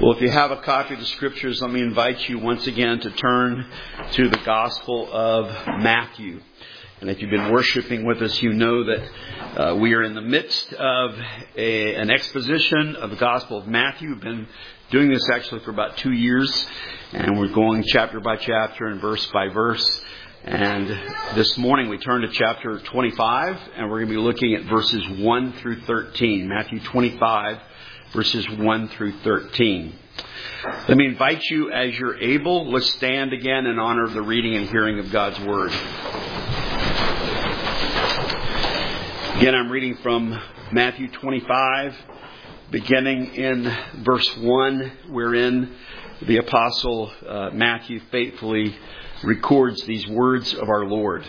Well, if you have a copy of the Scriptures, let me invite you once again to turn to the Gospel of Matthew. And if you've been worshiping with us, you know that we are in the midst of an exposition of the Gospel of Matthew. We've been doing this actually for about 2 years, and we're going chapter by chapter and verse by verse. And this morning we turn to chapter 25, and we're going to be looking at verses 1 through 13. Matthew 25, verses 1 through 13. Let me invite you, as you're able, let's stand again in honor of the reading and hearing of God's Word. Again, I'm reading from Matthew 25, beginning in verse 1, wherein the Apostle Matthew faithfully records these words of our Lord.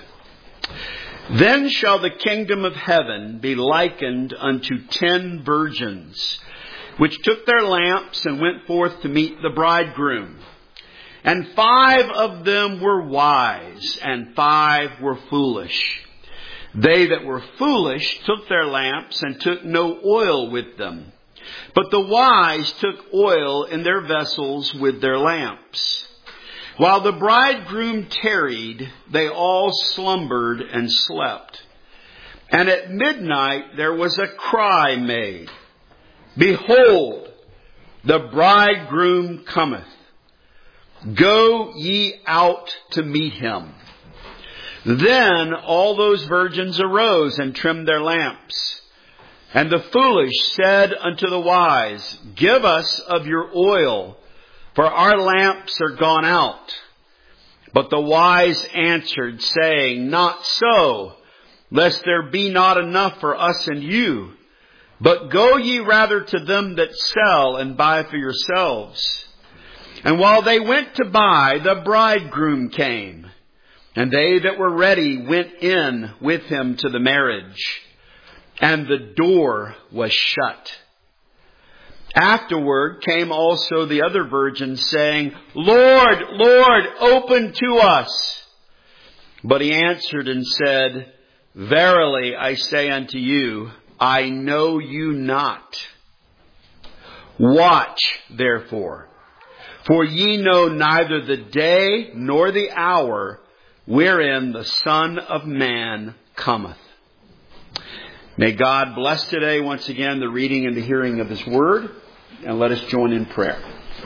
Then shall the kingdom of heaven be likened unto 10 virgins, which took their lamps and went forth to meet the bridegroom. And 5 of them were wise, and 5 were foolish. They that were foolish took their lamps and took no oil with them. But the wise took oil in their vessels with their lamps. While the bridegroom tarried, they all slumbered and slept. And at midnight there was a cry made, Behold, the bridegroom cometh. Go ye out to meet him. Then all those virgins arose and trimmed their lamps. And the foolish said unto the wise, Give us of your oil, for our lamps are gone out. But the wise answered, saying, Not so, lest there be not enough for us and you. But go ye rather to them that sell and buy for yourselves. And while they went to buy, the bridegroom came. And they that were ready went in with him to the marriage. And the door was shut. Afterward came also the other virgins, saying, Lord, Lord, open to us. But he answered and said, Verily I say unto you, I know you not. Watch, therefore, for ye know neither the day nor the hour wherein the Son of Man cometh. May God bless today once again the reading and the hearing of His Word, and let us join in prayer.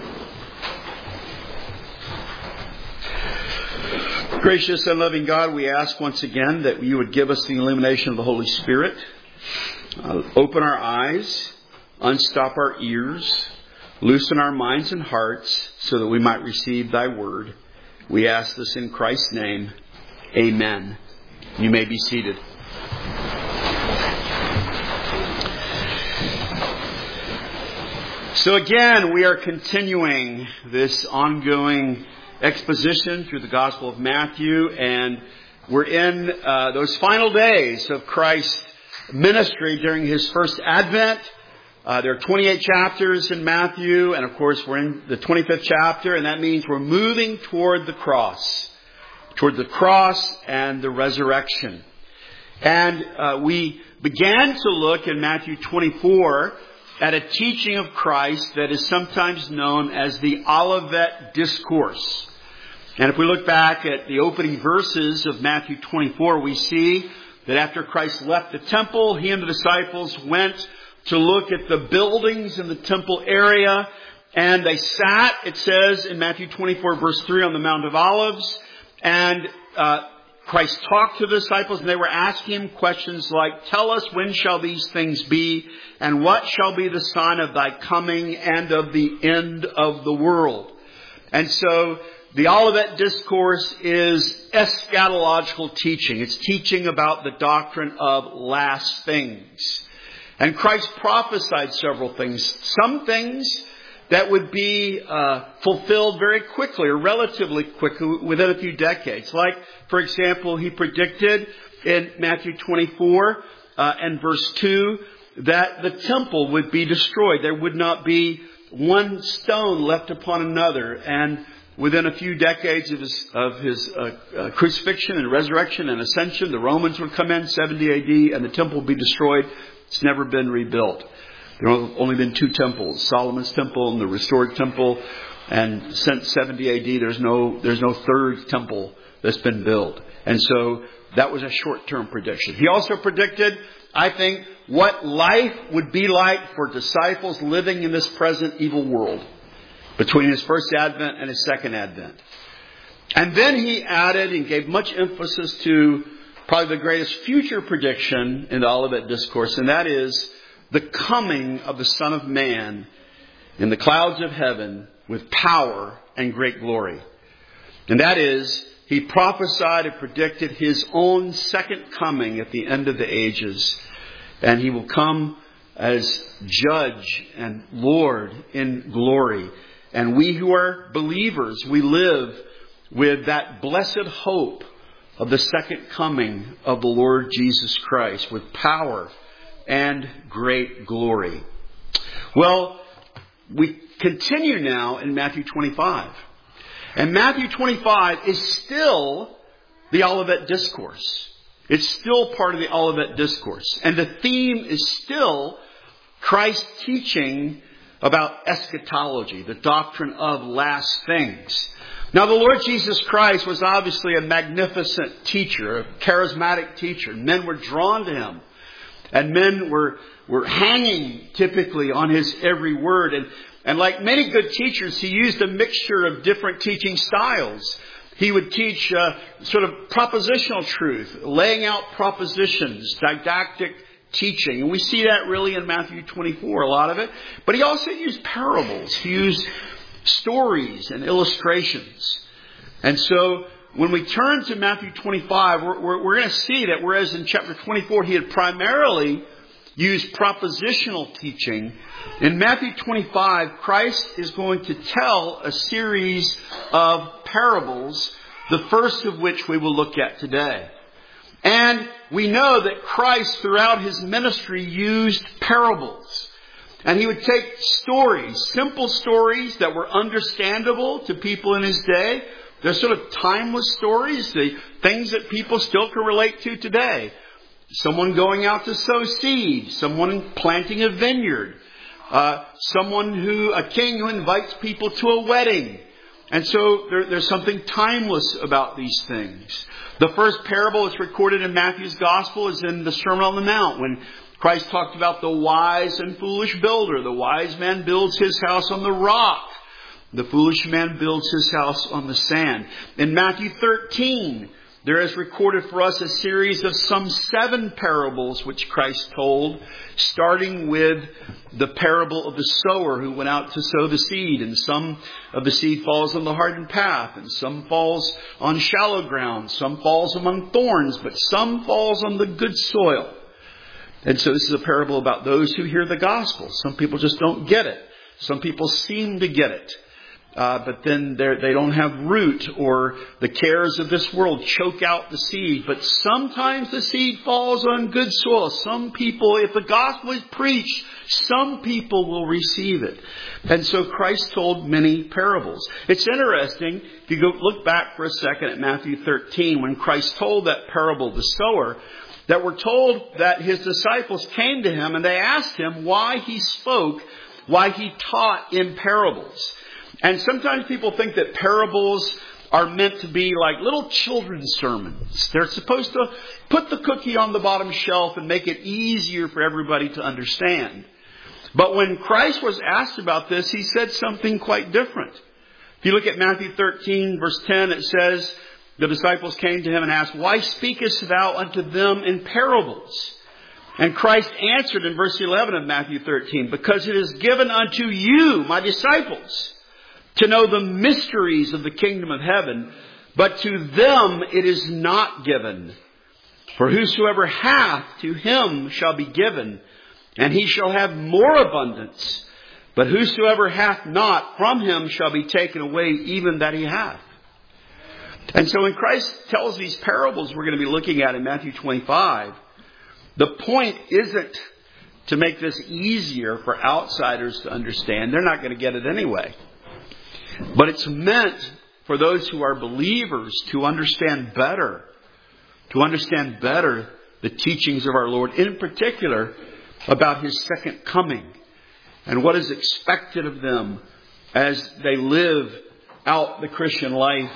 Gracious and loving God, we ask once again that you would give us the illumination of the Holy Spirit. Open our eyes, unstop our ears, loosen our minds and hearts so that we might receive thy word. We ask this in Christ's name. Amen. You may be seated. So again, we are continuing this ongoing exposition through the Gospel of Matthew, and we're in those final days of Christ's ministry during His first advent. There are 28 chapters in Matthew, and of course we're in the 25th chapter, and that means we're moving toward the cross and the resurrection. And we began to look in Matthew 24 at a teaching of Christ that is sometimes known as the Olivet Discourse. And if we look back at the opening verses of Matthew 24, we see that after Christ left the temple, He and the disciples went to look at the buildings in the temple area. And they sat, it says in Matthew 24 verse 3, on the Mount of Olives. And Christ talked to the disciples, and they were asking Him questions like, Tell us, when shall these things be? And what shall be the sign of thy coming and of the end of the world? And so the Olivet Discourse is eschatological teaching. It's teaching about the doctrine of last things. And Christ prophesied several things. Some things that would be fulfilled very quickly or relatively quickly within a few decades. Like, for example, He predicted in Matthew 24 and verse 2 that the temple would be destroyed. There would not be one stone left upon another. And within a few decades of his crucifixion and resurrection and ascension, the Romans would come in 70 AD and the temple would be destroyed. It's never been rebuilt. There have only been 2 temples, Solomon's temple and the restored temple. And since 70 AD, there's no third temple that's been built. And so that was a short-term prediction. He also predicted, I think, what life would be like for disciples living in this present evil world between his first advent and his second advent. And then he added and gave much emphasis to probably the greatest future prediction in the Olivet Discourse, and that is the coming of the Son of Man in the clouds of heaven with power and great glory. And that is, he prophesied and predicted his own second coming at the end of the ages. And he will come as judge and Lord in glory. And we who are believers, we live with that blessed hope of the second coming of the Lord Jesus Christ with power and great glory. Well, we continue now in Matthew 25. And Matthew 25 is still the Olivet Discourse. It's still part of the Olivet Discourse. And the theme is still Christ's teaching about eschatology, the doctrine of last things. Now, the Lord Jesus Christ was obviously a magnificent teacher, a charismatic teacher. Men were drawn to him. And men were hanging typically on his every word. And like many good teachers, he used a mixture of different teaching styles. He would teach sort of propositional truth, laying out propositions, didactic teaching. And we see that really in Matthew 24, a lot of it. But he also used parables. He used stories and illustrations. And so when we turn to Matthew 25, we're going to see that whereas in chapter 24 he had primarily used propositional teaching, in Matthew 25 Christ is going to tell a series of parables, the first of which we will look at today. And we know that Christ throughout his ministry used parables. And he would take stories, simple stories that were understandable to people in his day. They're sort of timeless stories, the things that people still can relate to today. Someone going out to sow seed, someone planting a vineyard, a king who invites people to a wedding. And so there's something timeless about these things. The first parable that's recorded in Matthew's Gospel is in the Sermon on the Mount, when Christ talked about the wise and foolish builder. The wise man builds his house on the rock. The foolish man builds his house on the sand. In Matthew 13, there is recorded for us a series of some 7 parables which Christ told, starting with the parable of the sower who went out to sow the seed. And some of the seed falls on the hardened path, and some falls on shallow ground, some falls among thorns, but some falls on the good soil. And so this is a parable about those who hear the gospel. Some people just don't get it. Some people seem to get it. But then they don't have root, or the cares of this world choke out the seed. But sometimes the seed falls on good soil. Some people, if the gospel is preached, some people will receive it. And so Christ told many parables. It's interesting, if you look back for a second at Matthew 13, when Christ told that parable, the sower, that we're told that his disciples came to him and they asked him why he spoke, why he taught in parables. And sometimes people think that parables are meant to be like little children's sermons. They're supposed to put the cookie on the bottom shelf and make it easier for everybody to understand. But when Christ was asked about this, he said something quite different. If you look at Matthew 13, verse 10, it says, the disciples came to him and asked, "Why speakest thou unto them in parables?" And Christ answered in verse 11 of Matthew 13, "Because it is given unto you, my disciples, to know the mysteries of the kingdom of heaven, but to them it is not given. For whosoever hath, to him shall be given, and he shall have more abundance. But whosoever hath not, from him shall be taken away even that he hath." And so when Christ tells these parables we're going to be looking at in Matthew 25, the point isn't to make this easier for outsiders to understand. They're not going to get it anyway. But it's meant for those who are believers to understand better the teachings of our Lord, in particular about his second coming and what is expected of them as they live out the Christian life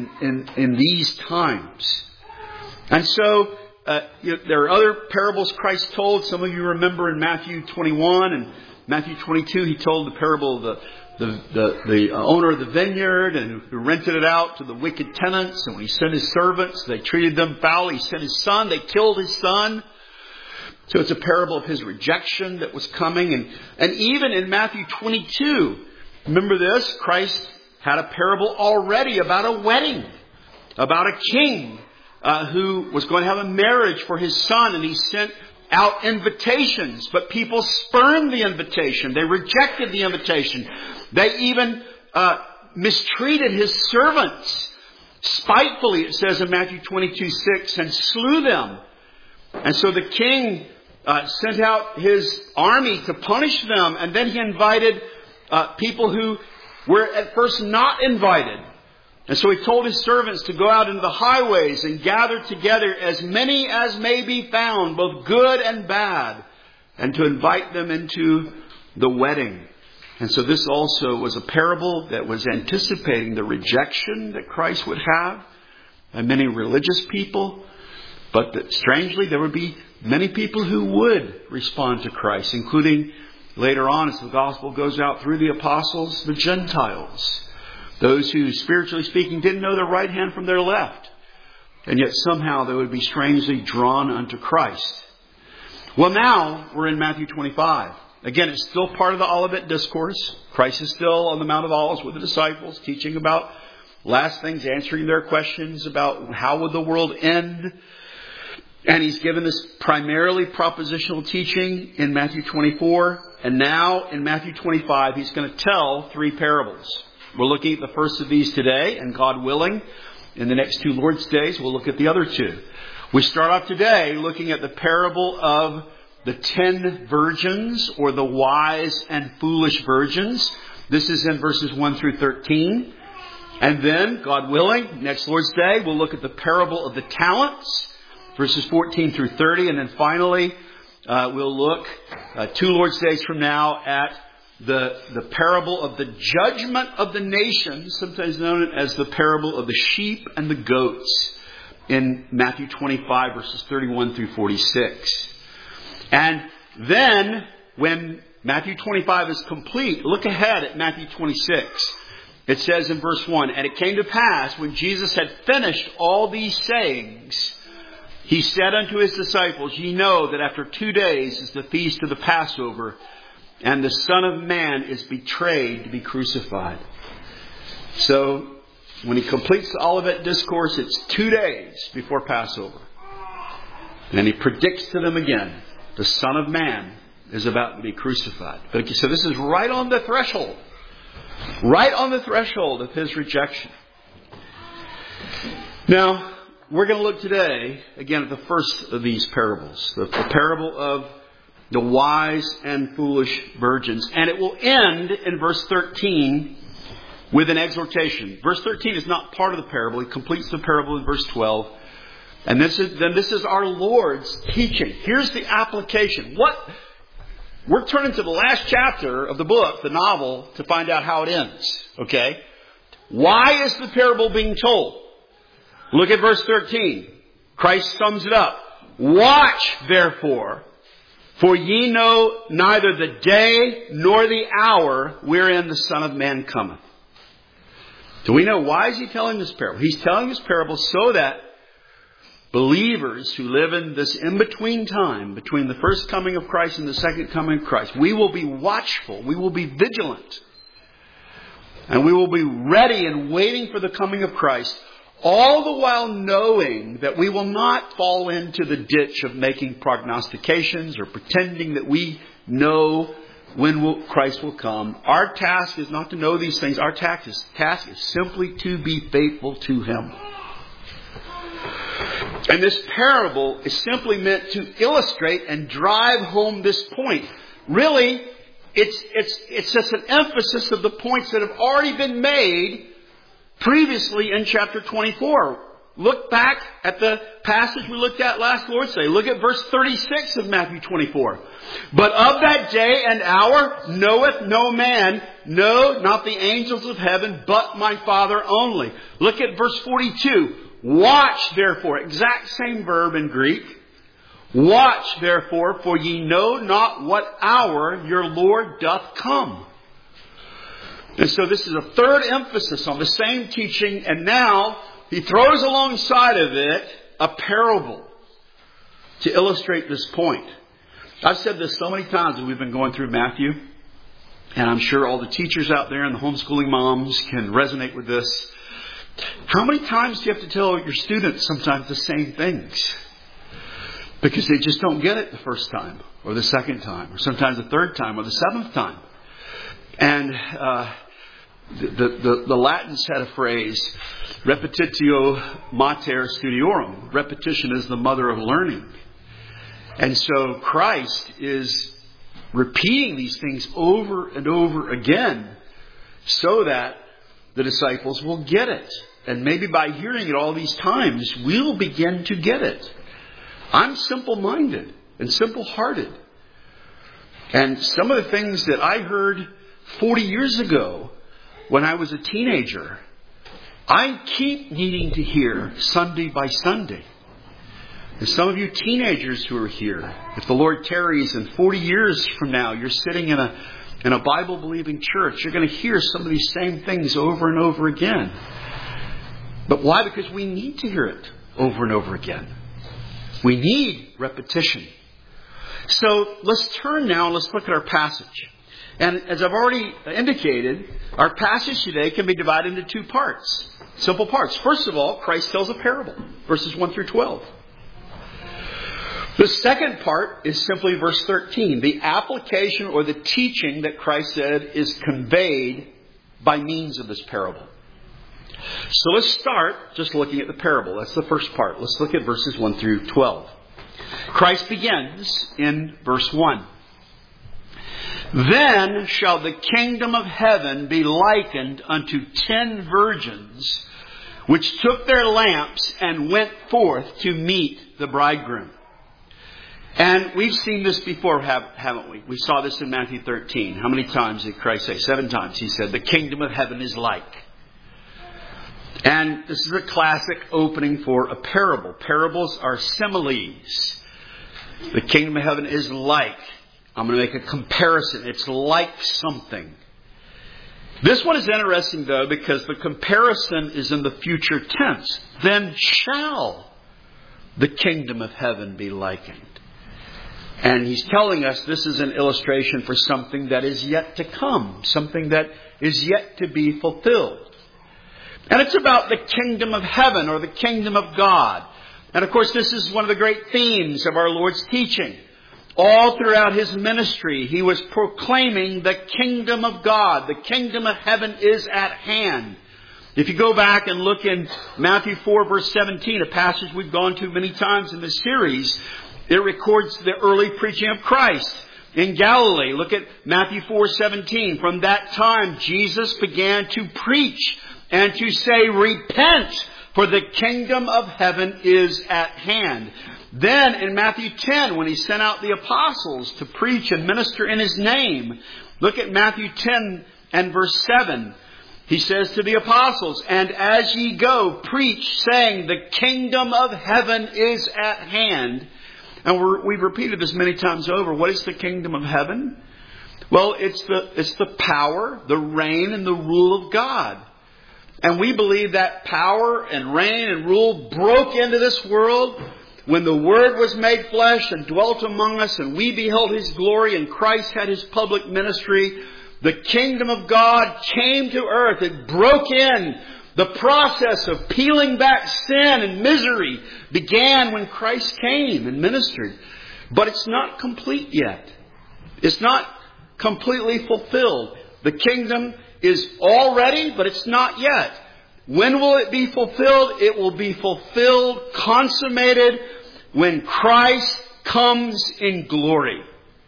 in these times. And so there are other parables Christ told. Some of you remember in Matthew 21 and Matthew 22, He told the parable of the owner of the vineyard and who rented it out to the wicked tenants. And when he sent his servants, they treated them foully. He sent his son. They killed his son. So it's a parable of his rejection that was coming. And even in Matthew 22, remember this? Christ had a parable already about a wedding, about a king who was going to have a marriage for his son. And he sent out invitations, but people spurned the invitation. They rejected the invitation. They even mistreated his servants spitefully, it says in Matthew 22:6, and slew them. And so the king sent out his army to punish them. And then he invited people who were at first not invited. And so he told his servants to go out into the highways and gather together as many as may be found, both good and bad, and to invite them into the wedding. And so this also was a parable that was anticipating the rejection that Christ would have by many religious people. But that strangely, there would be many people who would respond to Christ, including later on as the gospel goes out through the apostles, the Gentiles. Those who, spiritually speaking, didn't know their right hand from their left. And yet somehow they would be strangely drawn unto Christ. Well, now we're in Matthew 25. Again, it's still part of the Olivet Discourse. Christ is still on the Mount of Olives with the disciples, teaching about last things, answering their questions about how would the world end. And He's given this primarily propositional teaching in Matthew 24. And now in Matthew 25, He's going to tell 3 parables. We're looking at the first of these today, and God willing, in the next 2 Lord's Days, we'll look at the other 2. We start off today looking at the parable of the 10 virgins, or the wise and foolish virgins. This is in verses 1 through 13. And then, God willing, next Lord's Day, we'll look at the parable of the talents, verses 14 through 30. And then finally, we'll look 2 Lord's Days from now at the parable of the judgment of the nations, sometimes known as the parable of the sheep and the goats, in Matthew 25, verses 31 through 46. And then, when Matthew 25 is complete, look ahead at Matthew 26. It says in verse 1, "And it came to pass, when Jesus had finished all these sayings, He said unto His disciples, Ye know that after 2 days is the feast of the Passover, and the Son of Man is betrayed to be crucified." So, when He completes the Olivet Discourse, it's 2 days before Passover. And He predicts to them again, the Son of Man is about to be crucified. So this is right on the threshold. Right on the threshold of His rejection. Now, we're going to look today, again, at the first of these parables. The parable of the wise and foolish virgins. And it will end in verse 13 with an exhortation. Verse 13 is not part of the parable. He completes the parable in verse 12. And this is our Lord's teaching. Here's the application. We're turning to the last chapter of the book, the novel, to find out how it ends. Okay? Why is the parable being told? Look at verse 13. Christ sums it up. "Watch, therefore, for ye know neither the day nor the hour wherein the Son of Man cometh." Do we know why is He telling this parable? He's telling this parable so that believers who live in this in-between time, between the first coming of Christ and the second coming of Christ, we will be watchful, we will be vigilant, and we will be ready and waiting for the coming of Christ, all the while knowing that we will not fall into the ditch of making prognostications or pretending that we know when Christ will come. Our task is not to know these things. Our task is simply to be faithful to Him. And this parable is simply meant to illustrate and drive home this point. Really, it's just an emphasis of the points that have already been made previously in chapter 24. look back at the passage we looked at last Lord's Day. Look at verse 36 of Matthew 24. But of that day and hour knoweth no man, no, not the angels of heaven, but my Father only. Look at verse 42. Watch therefore, exact same verb in Greek. Watch therefore, for ye know not what hour your Lord doth come. And so this is a third emphasis on the same teaching, and now he throws alongside of it a parable to illustrate this point. I've said this so many times as we've been going through Matthew, and I'm sure all the teachers out there and the homeschooling moms can resonate with this. How many times do you have to tell your students sometimes the same things? Because they just don't get it the first time, or the second time, or sometimes the third time, or the seventh time. And the Latins had a phrase, repetitio mater studiorum. Repetition is the mother of learning. And so Christ is repeating these things over and over again so that the disciples will get it. And maybe by hearing it all these times, we'll begin to get it. I'm simple-minded and simple-hearted. And some of the things that I heard 40 years ago when I was a teenager, I keep needing to hear Sunday by Sunday. And some of you teenagers who are here, if the Lord tarries and 40 years from now you're sitting in a Bible-believing church, you're going to hear some of these same things over and over again. But why? Because we need to hear it over and over again. We need repetition. So let's turn now and let's look at our passage. And as I've already indicated, our passage today can be divided into two parts. Simple parts. First of all, Christ tells a parable. Verses 1 through 12. The second part is simply verse 13. The application or the teaching that Christ said is conveyed by means of this parable. So let's start just looking at the parable. That's the first part. Let's look at verses 1 through 12. Christ begins in verse 1. Then shall the kingdom of heaven be likened unto 10 virgins, which took their lamps and went forth to meet the bridegroom. And we've seen this before, haven't we? We saw this in Matthew 13. How many times did Christ say? 7 times. He said, the kingdom of heaven is like. And this is a classic opening for a parable. Parables are similes. The kingdom of heaven is like. I'm going to make a comparison. It's like something. This one is interesting, though, because the comparison is in the future tense. Then shall the kingdom of heaven be likened. And he's telling us this is an illustration for something that is yet to come. Something that is yet to be fulfilled. And it's about the kingdom of heaven or the kingdom of God. And of course, this is one of the great themes of our Lord's teaching. All throughout his ministry, he was proclaiming the kingdom of God. The kingdom of heaven is at hand. If you go back and look in Matthew 4, verse 17, a passage we've gone to many times in this series, it records the early preaching of Christ in Galilee. Look at Matthew 4:17. From that time, Jesus began to preach and to say, repent, for the kingdom of heaven is at hand. Then in Matthew 10, when he sent out the apostles to preach and minister in his name, look at Matthew 10 and verse 7. He says to the apostles, and as ye go, preach, saying, the kingdom of heaven is at hand. And we've repeated this many times over. What is the kingdom of heaven? Well, it's the power, the reign, and the rule of God. And we believe that power and reign and rule broke into this world when the Word was made flesh and dwelt among us, and we beheld His glory, and Christ had His public ministry. The kingdom of God came to earth. It broke in. The process of peeling back sin and misery began when Christ came and ministered. But it's not complete yet. It's not completely fulfilled. The kingdom is already, but it's not yet. When will it be fulfilled? It will be fulfilled, consummated, when Christ comes in glory.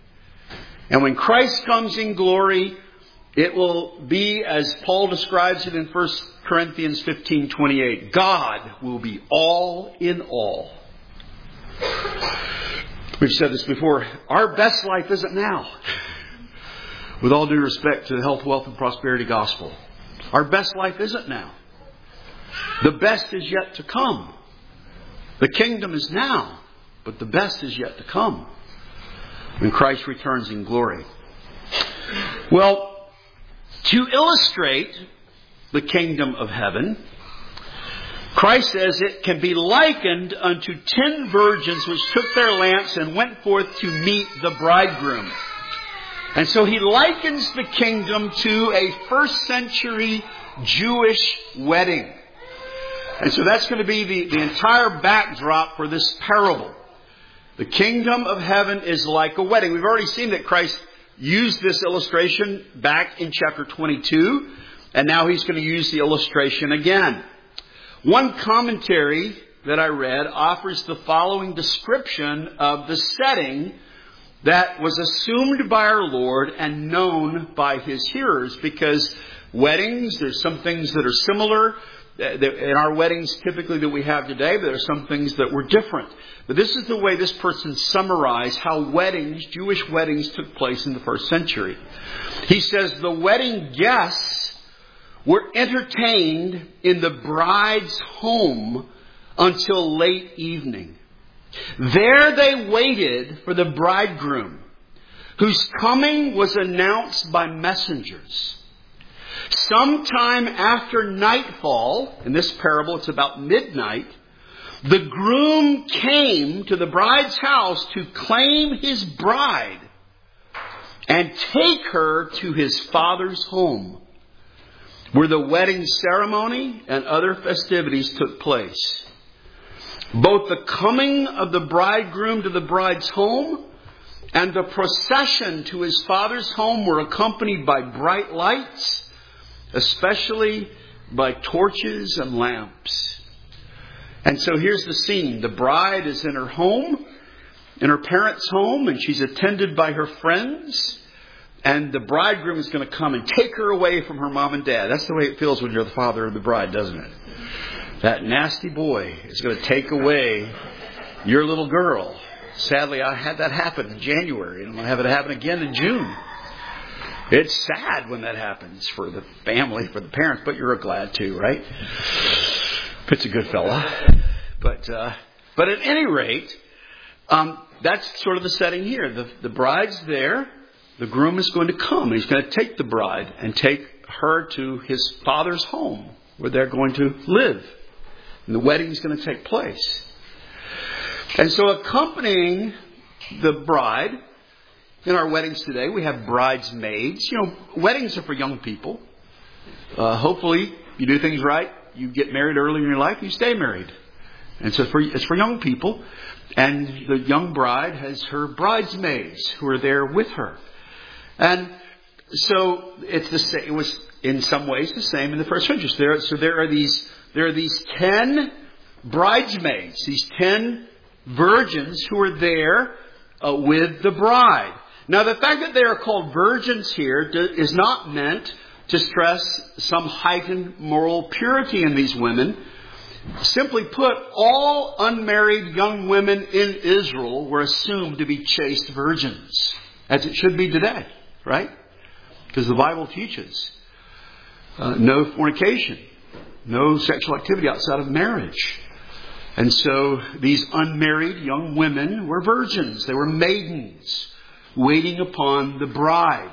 And when Christ comes in glory, it will be, as Paul describes it in 1 Corinthians 15:28. God will be all in all. We've said this before. Our best life isn't now. With all due respect to the health, wealth, and prosperity gospel. Our best life isn't now. The best is yet to come. The kingdom is now, but the best is yet to come when Christ returns in glory. Well, to illustrate the kingdom of heaven, Christ says it can be likened unto 10 virgins which took their lamps and went forth to meet the bridegroom. And so he likens the kingdom to a first century Jewish wedding. And so that's going to be the entire backdrop for this parable. The kingdom of heaven is like a wedding. We've already seen that Christ used this illustration back in chapter 22. And now he's going to use the illustration again. One commentary that I read offers the following description of the setting that was assumed by our Lord and known by his hearers. Because weddings, there's some things that are similar in our weddings typically that we have today, but there are some things that were different. But this is the way this person summarized how weddings, Jewish weddings, took place in the first century. He says the wedding guests were entertained in the bride's home until late evening. There they waited for the bridegroom, whose coming was announced by messengers. Sometime after nightfall, in this parable it's about midnight, the groom came to the bride's house to claim his bride and take her to his father's home, where the wedding ceremony and other festivities took place. Both the coming of the bridegroom to the bride's home and the procession to his father's home were accompanied by bright lights, especially by torches and lamps. And so here's the scene. The bride is in her home, in her parents' home, and she's attended by her friends. And the bridegroom is going to come and take her away from her mom and dad. That's the way it feels when you're the father of the bride, doesn't it? That nasty boy is going to take away your little girl. Sadly, I had that happen in January, and I'm going to have it happen again in June. It's sad when that happens for the family, for the parents, but you're glad too, right? If it's a good fella. But at any rate, that's sort of the setting here. The bride's there. The groom is going to come. He's going to take the bride and take her to his father's home, where they're going to live. And the wedding is going to take place. And so accompanying the bride, in our weddings today, we have bridesmaids. You know, weddings are for young people. Hopefully, you do things right. You get married early in your life, you stay married. And so it's for young people. And the young bride has her bridesmaids who are there with her. And so it was in some ways the same in the first century. So there are these 10 bridesmaids, these 10 virgins who are there with the bride. Now, the fact that they are called virgins here is not meant to stress some heightened moral purity in these women. Simply put, all unmarried young women in Israel were assumed to be chaste virgins, as it should be today, right? Because the Bible teaches no fornication, no sexual activity outside of marriage. And so these unmarried young women were virgins. They were maidens waiting upon the bride.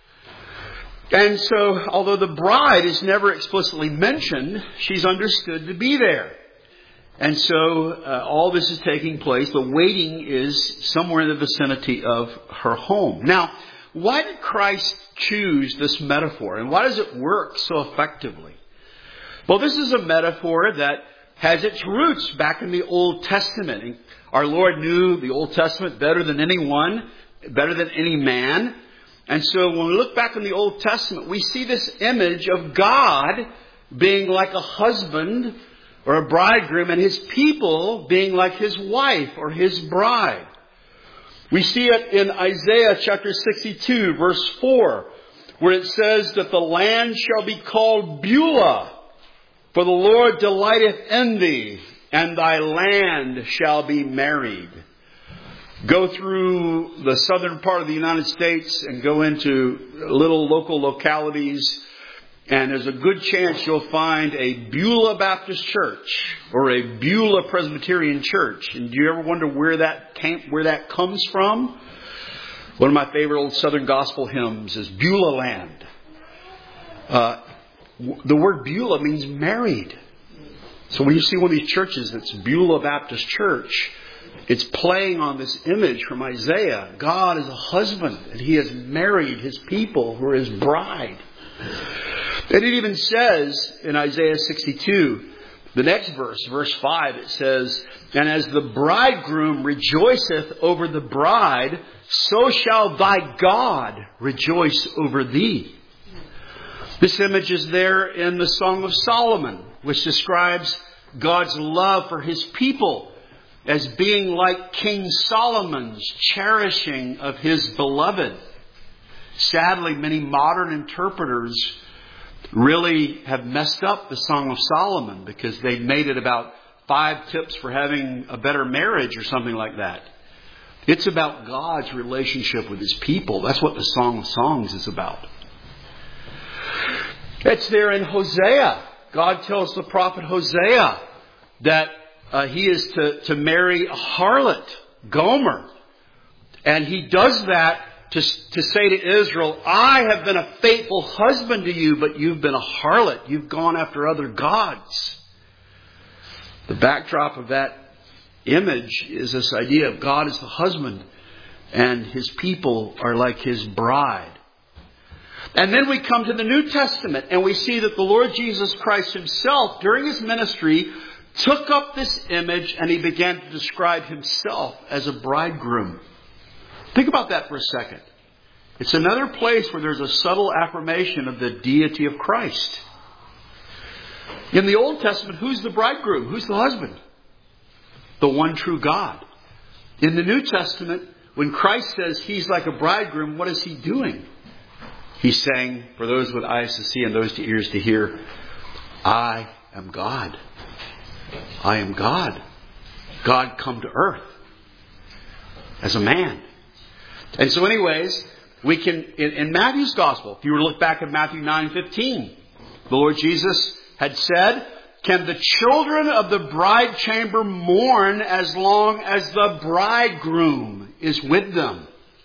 And so, although the bride is never explicitly mentioned, she's understood to be there. And so, all this is taking place. The waiting is somewhere in the vicinity of her home. Now, why did Christ choose this metaphor? And why does it work so effectively? Well, this is a metaphor that has its roots back in the Old Testament. Our Lord knew the Old Testament better than anyone, better than any man. And so when we look back in the Old Testament, we see this image of God being like a husband or a bridegroom and his people being like his wife or his bride. We see it in Isaiah chapter 62, verse 4, where it says that the land shall be called Beulah, For the Lord delighteth in thee, and thy land shall be married. Go through the southern part of the United States and go into little local localities, and there's a good chance you'll find a Beulah Baptist Church or a Beulah Presbyterian Church. And do you ever wonder where that comes from? One of my favorite old Southern Gospel hymns is Beulah Land. The word Beulah means married. So when you see one of these churches that's Beulah Baptist Church, it's playing on this image from Isaiah. God is a husband, and He has married His people who are His bride. And it even says in Isaiah 62, the next verse, verse 5, it says, And as the bridegroom rejoiceth over the bride, so shall thy God rejoice over thee. This image is there in the Song of Solomon, which describes God's love for His people as being like King Solomon's cherishing of his beloved. Sadly, many modern interpreters really have messed up the Song of Solomon because they made it about 5 tips for having a better marriage or something like that. It's about God's relationship with His people. That's what the Song of Songs is about. It's there in Hosea. God tells the prophet Hosea that he is to marry a harlot, Gomer. And he does that to say to Israel, I have been a faithful husband to you, but you've been a harlot. You've gone after other gods. The backdrop of that image is this idea of God as the husband and His people are like His bride. And then we come to the New Testament and we see that the Lord Jesus Christ Himself, during His ministry, took up this image and He began to describe Himself as a bridegroom. Think about that for a second. It's another place where there's a subtle affirmation of the deity of Christ. In the Old Testament, who's the bridegroom? Who's the husband? The one true God. In the New Testament, when Christ says He's like a bridegroom, what is He doing? He's saying, for those with eyes to see and those to ears to hear, I am God. I am God. God come to earth as a man. And so anyways, we can, in Matthew's Gospel, if you were to look back at Matthew 9:15, the Lord Jesus had said, can the children of the bride chamber mourn as long as the bridegroom is with them?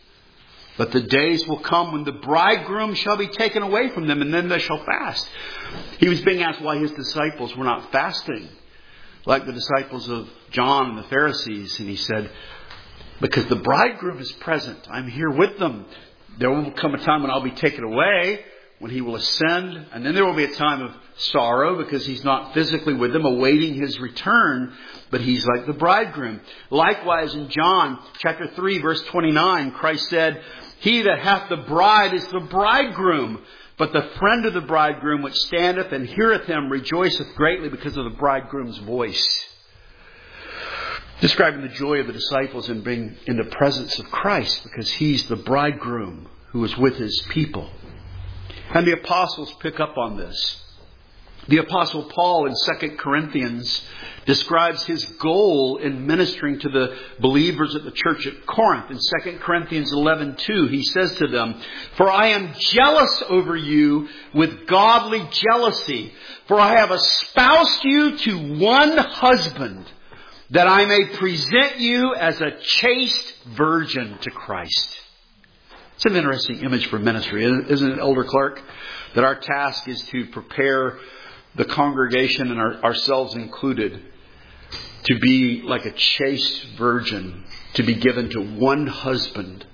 But the days will come when the bridegroom shall be taken away from them, and then they shall fast. He was being asked why His disciples were not fasting, like the disciples of John and the Pharisees. And He said, because the bridegroom is present. I'm here with them. There will come a time when I'll be taken away, when He will ascend. And then there will be a time of sorrow because He's not physically with them, awaiting His return. But He's like the bridegroom. Likewise, in John chapter 3, verse 29, Christ said, He that hath the bride is the bridegroom. But the friend of the bridegroom which standeth and heareth him rejoiceth greatly because of the bridegroom's voice. Describing the joy of the disciples in being in the presence of Christ because He's the bridegroom who is with His people. And the apostles pick up on this. The apostle Paul in 2 Corinthians describes his goal in ministering to the believers at the church at Corinth. In 2 Corinthians 11:2, he says to them, For I am jealous over you with godly jealousy, for I have espoused you to one husband, that I may present you as a chaste virgin to Christ. It's an interesting image for ministry, isn't it, Elder Clark? That our task is to prepare the congregation and ourselves included to be like a chaste virgin, to be given to one husband,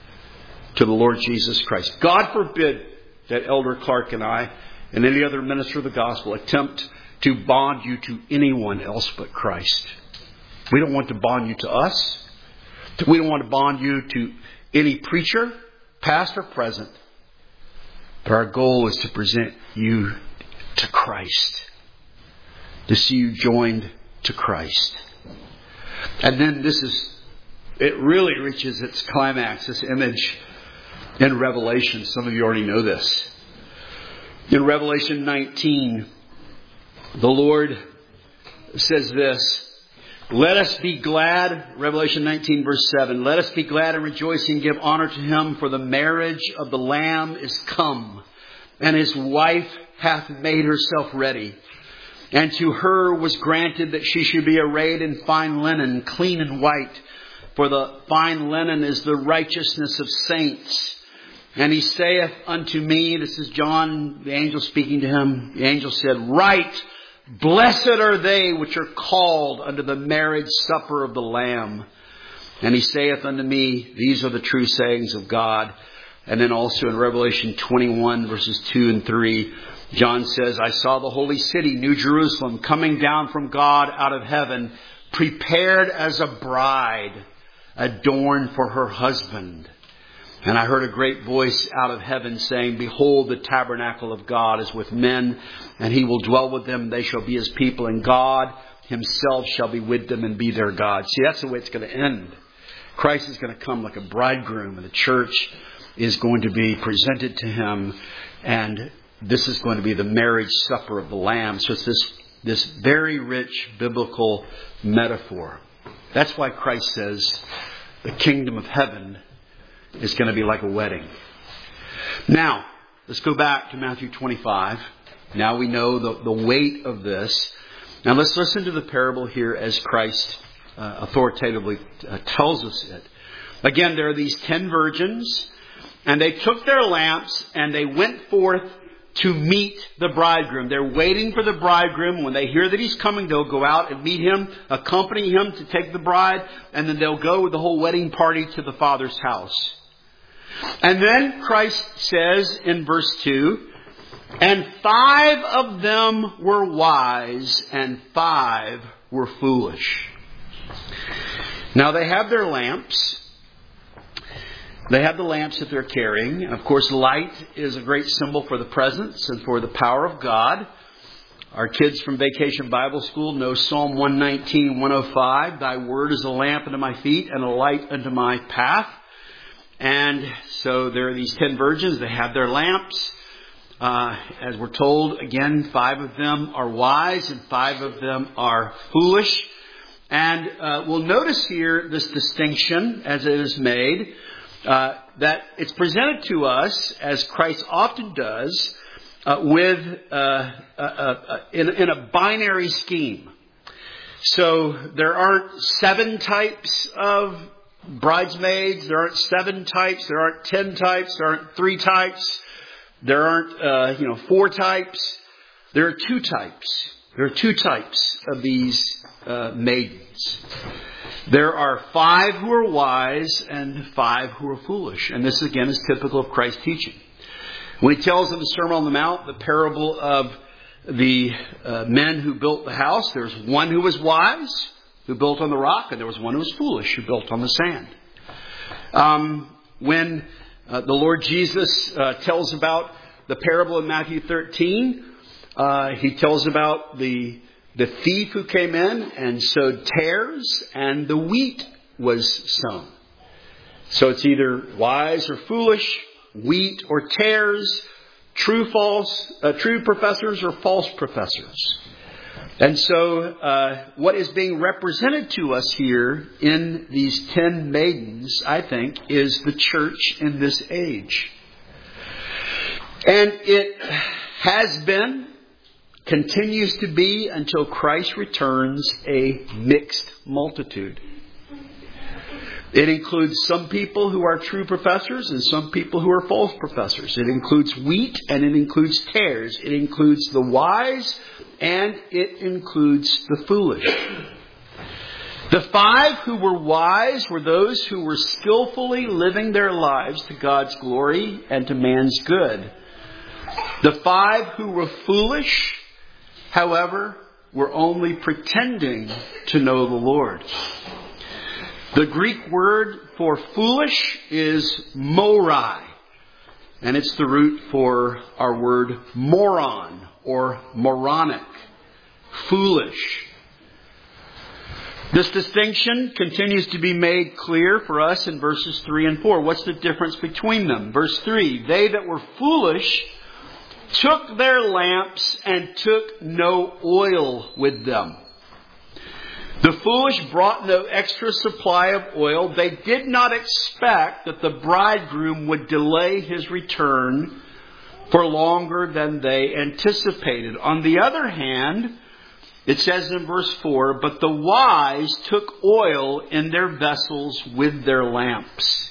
to the Lord Jesus Christ. God forbid that Elder Clark and I and any other minister of the gospel attempt to bond you to anyone else but Christ. We don't want to bond you to us. We don't want to bond you to any preacher, past or present. But our goal is to present you to Christ. To see you joined to Christ. And then it really reaches its climax, this image in Revelation. Some of you already know this. In Revelation 19, The Lord says this, let us be glad, Revelation 19 verse 7, let us be glad and rejoice and give honor to Him, for the marriage of the Lamb is come, and His wife hath made herself ready. And to her was granted that she should be arrayed in fine linen, clean and white. For the fine linen is the righteousness of saints. And He saith unto me, this is John, the angel speaking to him. The angel said, write, blessed are they which are called unto the marriage supper of the Lamb. And He saith unto me, these are the true sayings of God. And then also in Revelation 21 verses 2 and 3, John says, I saw the holy city, New Jerusalem, coming down from God out of heaven, prepared as a bride, adorned for her husband. And I heard a great voice out of heaven saying, behold, the tabernacle of God is with men, and He will dwell with them. They shall be His people, and God Himself shall be with them and be their God. See, that's the way it's going to end. Christ is going to come like a bridegroom, and the church is going to be presented to Him, and this is going to be the marriage supper of the Lamb. So it's this very rich biblical metaphor. That's why Christ says the kingdom of heaven is going to be like a wedding. Now, let's go back to Matthew 25. Now we know the weight of this. Now let's listen to the parable here as Christ authoritatively tells us it. Again, there are these 10 virgins, and they took their lamps and they went forth to meet the bridegroom. They're waiting for the bridegroom. When they hear that He's coming, they'll go out and meet Him, accompany Him to take the bride, and then they'll go with the whole wedding party to the Father's house. And then Christ says in verse 2, and 5 of them were wise and 5 were foolish. Now they have their lamps. They have the lamps that they're carrying. And of course, light is a great symbol for the presence and for the power of God. Our kids from Vacation Bible School know Psalm 119, 105. Thy word is a lamp unto my feet and a light unto my path. And so there are these 10 virgins. They have their lamps. As we're told, again, 5 of them are wise and 5 of them are foolish. And we'll notice here this distinction as it is made. That it's presented to us, as Christ often does, in a binary scheme. So there aren't 7 types of bridesmaids. There aren't 7 types. There aren't 10 types. There aren't 3 types. There aren't 4 types. There are 2 types. There are 2 types of these maidens. There are 5 who are wise and 5 who are foolish. And this, again, is typical of Christ's teaching. When He tells in the Sermon on the Mount the parable of the men who built the house, there's one who was wise, who built on the rock, and there was one who was foolish, who built on the sand. When the Lord Jesus tells about the parable in Matthew 13, He tells about the thief who came in and sowed tares, and the wheat was sown. So it's either wise or foolish, wheat or tares, true professors or false professors. And so what is being represented to us here in these 10 maidens, I think, is the church in this age. And it has been, continues to be until Christ returns, a mixed multitude. It includes some people who are true professors and some people who are false professors. It includes wheat and it includes tares. It includes the wise and it includes the foolish. The 5 who were wise were those who were skillfully living their lives to God's glory and to man's good. The 5 who were foolish, however, were only pretending to know the Lord. The Greek word for foolish is morai, and it's the root for our word moron or moronic, foolish. This distinction continues to be made clear for us in verses 3 and 4. What's the difference between them? Verse 3, they that were foolish took their lamps and took no oil with them. The foolish brought no extra supply of oil. They did not expect that the bridegroom would delay his return for longer than they anticipated. On the other hand, it says in verse 4, but the wise took oil in their vessels with their lamps.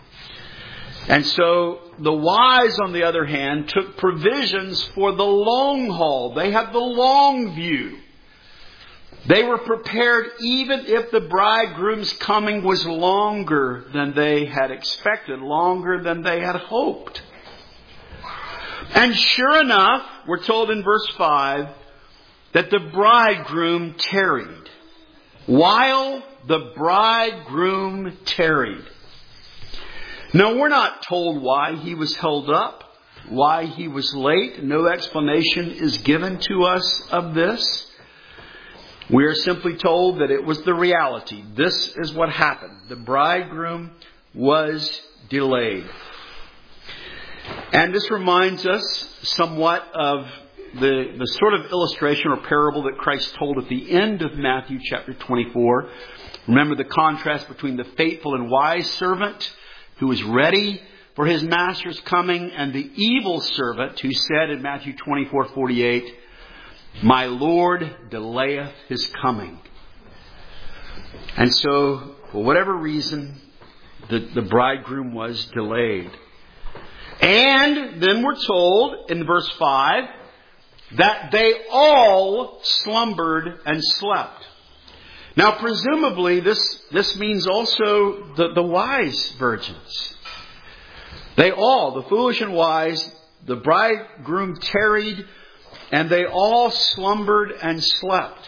And so the wise, on the other hand, took provisions for the long haul. They had the long view. They were prepared even if the bridegroom's coming was longer than they had expected, longer than they had hoped. And sure enough, we're told in verse 5 that the bridegroom tarried. While the bridegroom tarried. Now, we're not told why he was held up, why he was late. No explanation is given to us of this. We are simply told that it was the reality. This is what happened. The bridegroom was delayed. And this reminds us somewhat of the sort of illustration or parable that Christ told at the end of Matthew chapter 24. Remember the contrast between the faithful and wise servant who was ready for his master's coming and the evil servant who said in Matthew 24:48, my Lord delayeth his coming. And so, for whatever reason, the bridegroom was delayed. And then we're told in verse 5 that they all slumbered and slept. Now, presumably, this means also the wise virgins. They all, the foolish and wise, the bridegroom tarried, and they all slumbered and slept.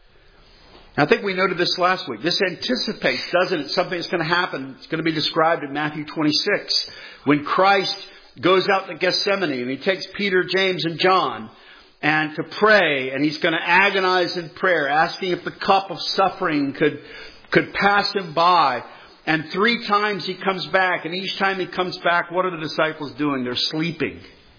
I think we noted this last week. This anticipates, doesn't it, something that's going to happen. It's going to be described in Matthew 26. When Christ goes out to Gethsemane and he takes Peter, James, and John and to pray, and he's going to agonize in prayer, asking if the cup of suffering could pass him by. And 3 times he comes back, and each time he comes back, what are the disciples doing? They're sleeping.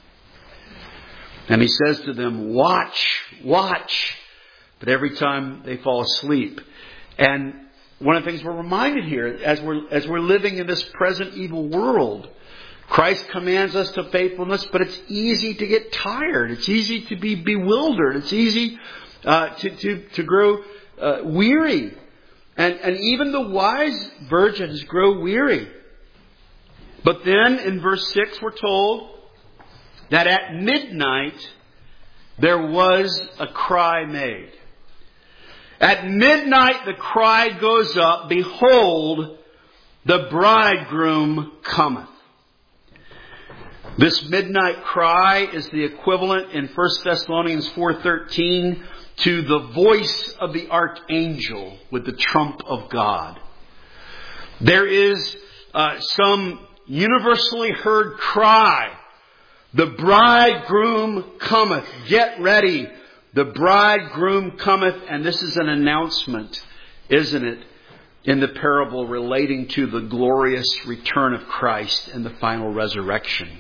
And he says to them, watch, watch. But every time they fall asleep. And one of the things we're reminded here, as we're living in this present evil world, Christ commands us to faithfulness, but it's easy to get tired. It's easy to be bewildered. It's easy to grow weary. And even the wise virgins grow weary. But then in verse 6 we're told that at midnight there was a cry made. At midnight the cry goes up, behold, the bridegroom cometh. This midnight cry is the equivalent in 1 Thessalonians 4:13 to the voice of the archangel with the trump of God. There is some universally heard cry. The bridegroom cometh. Get ready. The bridegroom cometh. And this is an announcement, isn't it, in the parable relating to the glorious return of Christ and the final resurrection.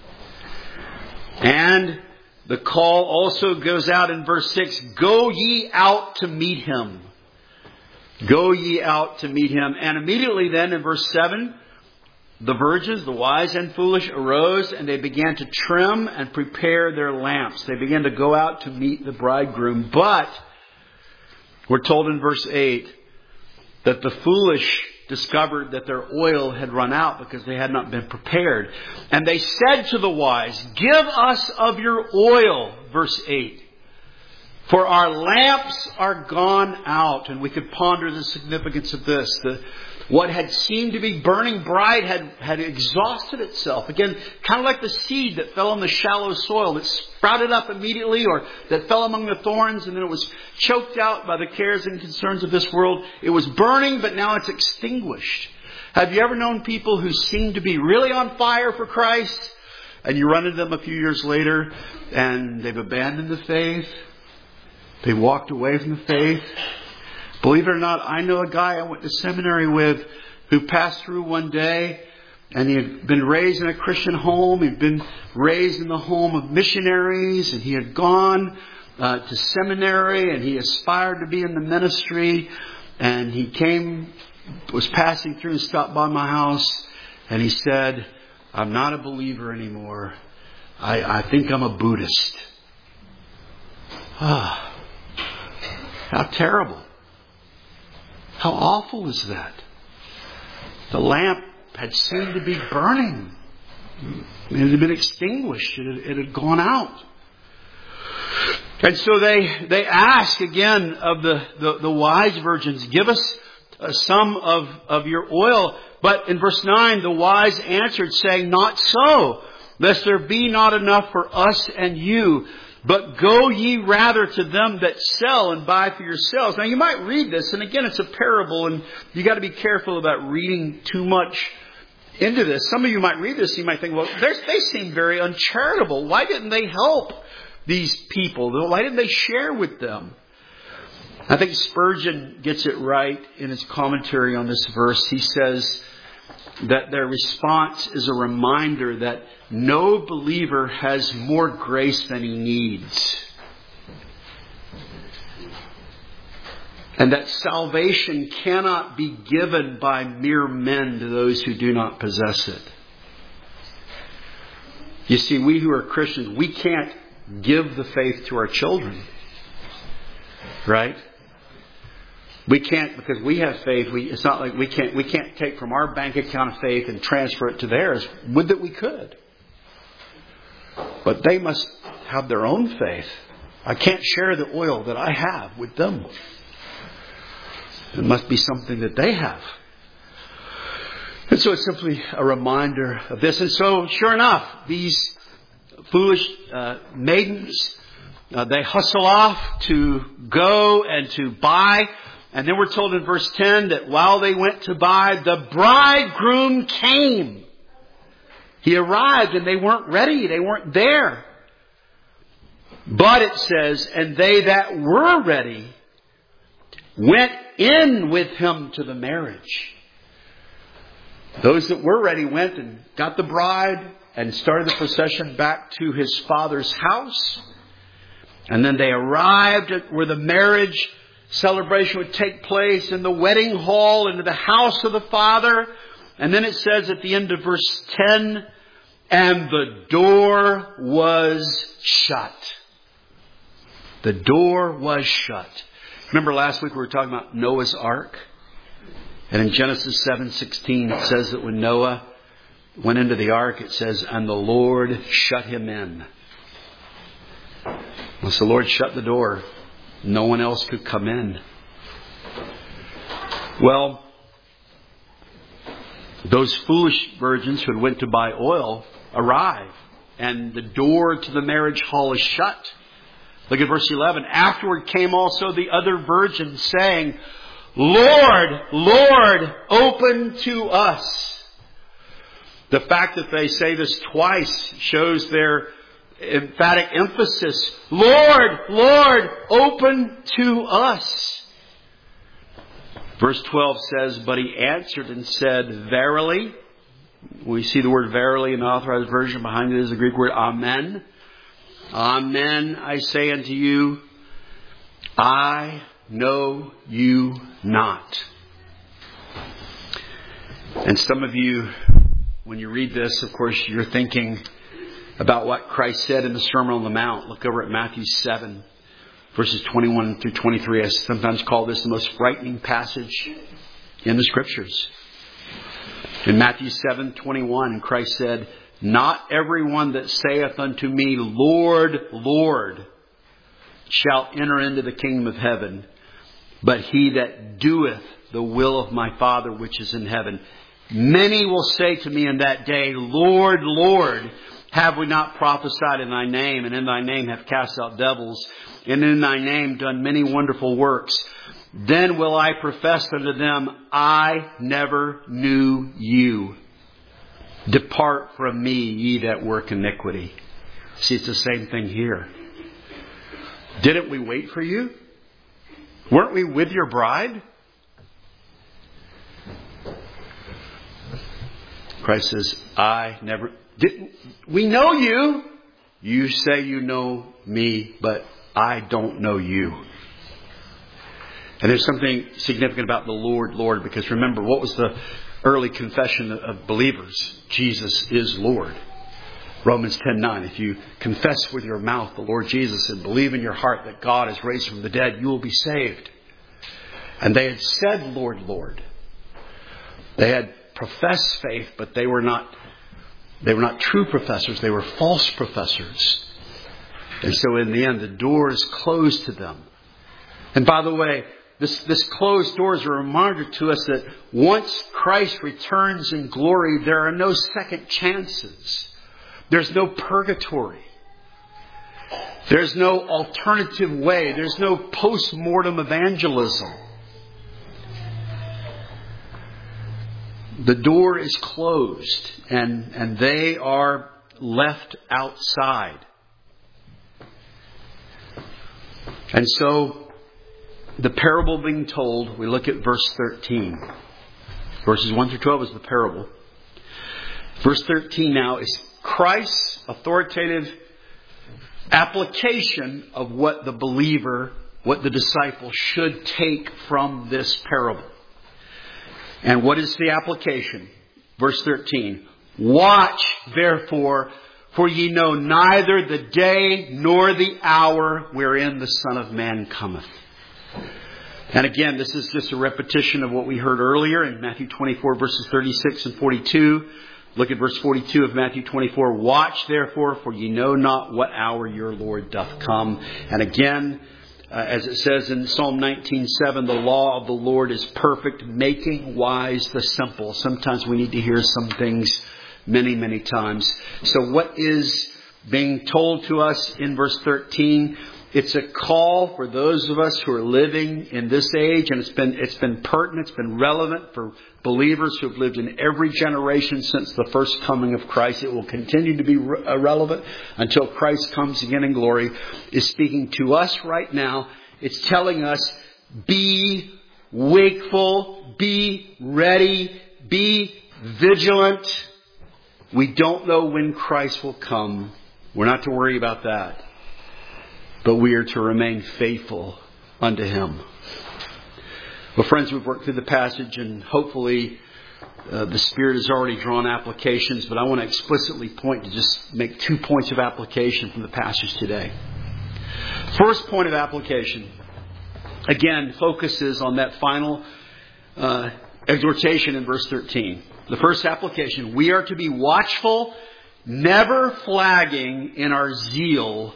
And the call also goes out in verse 6, go ye out to meet him. Go ye out to meet him. And immediately then in verse 7, the virgins, the wise and foolish, arose and they began to trim and prepare their lamps. They began to go out to meet the bridegroom. But we're told in verse 8 that the foolish discovered that their oil had run out because they had not been prepared. And they said to the wise, give us of your oil, verse 8. For our lamps are gone out. And we could ponder the significance of this. What had seemed to be burning bright had exhausted itself. Again, kind of like the seed that fell on the shallow soil that sprouted up immediately, or that fell among the thorns and then it was choked out by the cares and concerns of this world. It was burning, but now it's extinguished. Have you ever known people who seem to be really on fire for Christ, and you run into them a few years later and they've abandoned the faith? They walked away from the faith. Believe it or not, I know a guy I went to seminary with who passed through one day, And he had been raised in a Christian home. He'd been raised in the home of missionaries. And he had gone to seminary. And he aspired to be in the ministry. And he was passing through and stopped by my house. And he said, I'm not a believer anymore. I think I'm a Buddhist. Ah, how terrible. How awful is that? The lamp had seemed to be burning. It had been extinguished. It had gone out. And so they ask again of the wise virgins, give us some of your oil. But in verse 9, the wise answered, saying, not so, lest there be not enough for us and you. But go ye rather to them that sell and buy for yourselves. Now you might read this, and again it's a parable, and you got to be careful about reading too much into this. Some of you might read this, you might think, well, they seem very uncharitable. Why didn't they help these people? Why didn't they share with them? I think Spurgeon gets it right in his commentary on this verse. He says that their response is a reminder that no believer has more grace than he needs. And that salvation cannot be given by mere men to those who do not possess it. You see, we who are Christians, we can't give the faith to our children. Right? We can't, because we have faith. It's not like we can't take from our bank account of faith and transfer it to theirs. Would that we could. But they must have their own faith. I can't share the oil that I have with them. It must be something that they have. And so it's simply a reminder of this. And so, sure enough, these foolish maidens, they hustle off to go and to buy. And then we're told in verse 10 that while they went to buy, the bridegroom came. He arrived and they weren't ready. They weren't there. But it says, and they that were ready went in with him to the marriage. Those that were ready went and got the bride and started the procession back to his father's house. And then they arrived at where the marriage celebration would take place, in the wedding hall, into the house of the father. And then it says at the end of verse 10, and the door was shut. The door was shut. Remember last week we were talking about Noah's Ark? And in Genesis 7:16 it says that when Noah went into the ark, it says, and the Lord shut him in. Once the Lord shut the door, no one else could come in. Well, those foolish virgins who went to buy oil arrive, and the door to the marriage hall is shut. Look at verse 11. Afterward came also the other virgins, saying, Lord, Lord, open to us. The fact that they say this twice shows their emphatic emphasis. Lord, Lord, open to us. Verse 12 says, but he answered and said, verily. We see the word verily in the Authorized Version. Behind it is the Greek word amen. Amen, I say unto you, I know you not. And some of you, when you read this, of course, you're thinking about what Christ said in the Sermon on the Mount. Look over at Matthew 7, verses 21 through 23. I sometimes call this the most frightening passage in the Scriptures. In Matthew 7:21, Christ said, not everyone that saith unto me, Lord, Lord, shall enter into the kingdom of heaven, but he that doeth the will of my Father which is in heaven. Many will say to me in that day, Lord, Lord, have we not prophesied in thy name, and in thy name have cast out devils, and in thy name done many wonderful works? Then will I profess unto them, I never knew you. Depart from me, ye that work iniquity. See, it's the same thing here. Didn't we wait for you? Weren't we with your bride? Of Christ says, we know you. You say you know me, but I don't know you. And there's something significant about the Lord, Lord, because remember, what was the early confession of believers? Jesus is Lord. Romans 10:9. If you confess with your mouth the Lord Jesus and believe in your heart that God has raised from the dead, you will be saved. And they had said, Lord, Lord. They had professed faith, but they were not true professors. They were false professors. And so in the end, the door is closed to them. And by the way, this closed door is a reminder to us that once Christ returns in glory, there are no second chances. There's no purgatory. There's no alternative way. There's no post-mortem evangelism. The door is closed and they are left outside. And so the parable being told, we look at verse 13. Verses 1 through 12 is the parable. Verse 13 now is Christ's authoritative application of what the believer, what the disciple should take from this parable. And what is the application? Verse 13. Watch, therefore, for ye know neither the day nor the hour wherein the Son of Man cometh. And again, this is just a repetition of what we heard earlier in Matthew 24, verses 36 and 42. Look at verse 42 of Matthew 24. Watch, therefore, for ye know not what hour your Lord doth come. And again, as it says in Psalm 19:7, the law of the Lord is perfect, making wise the simple. Sometimes we need to hear some things many, many times. So what is being told to us in verse 13? It's a call for those of us who are living in this age, and it's been pertinent, it's been relevant for believers who have lived in every generation since the first coming of Christ. It will continue to be relevant until Christ comes again in glory. Is speaking to us right now. It's telling us, be wakeful, be ready, be vigilant. We don't know when Christ will come. We're not to worry about that. But we are to remain faithful unto Him. Well, friends, we've worked through the passage and hopefully the Spirit has already drawn applications. But I want to explicitly point to just make 2 points of application from the passage today. First point of application, again, focuses on that final exhortation in verse 13. The first application, we are to be watchful, never flagging in our zeal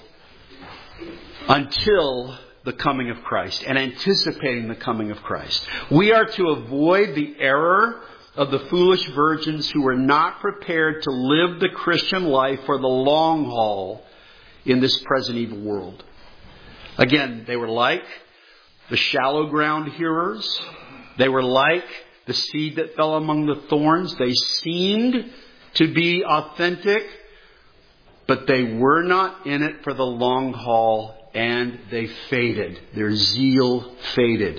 until the coming of Christ and anticipating the coming of Christ. We are to avoid the error of the foolish virgins who were not prepared to live the Christian life for the long haul in this present evil world. Again, they were like the shallow ground hearers. They were like the seed that fell among the thorns. They seemed to be authentic, but they were not in it for the long haul, and they faded. Their zeal faded.